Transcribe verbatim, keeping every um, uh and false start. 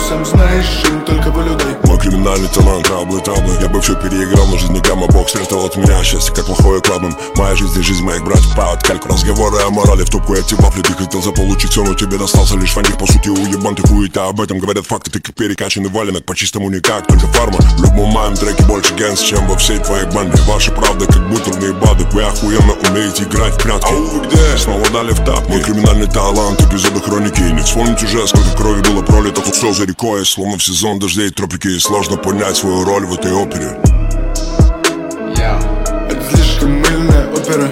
сам знаешь, жизнь только полюдай. Мой криминальный талант, траблы, траблы. Я бы все переиграл, но жизнь не гамма. Бог спрятал от меня счастье, как плохое кладом. Моя жизнь и жизнь моих братьев под кальку. Разговоры о морали в тупку, эти вафли. Ты хотел заполучить все, но тебе достался лишь фантик. По сути, уебан ты хуета, об этом говорят факты. Ты как перекачанный валенок, по чистому никак, только фарма. В любом моем треке больше гэнс, чем во всей твоей банде. Ваши правды, как бутерные бады. Вы охуенно умеете играть в прятки. Ау, вы где? Снова дали в тапки. Мой криминальный талант, эпизоды хроники. Не вспомнить уже, сколько крови было пролито. Тут все за рекой, словно в сезон дождей тропики. И сложно понять свою роль в этой опере.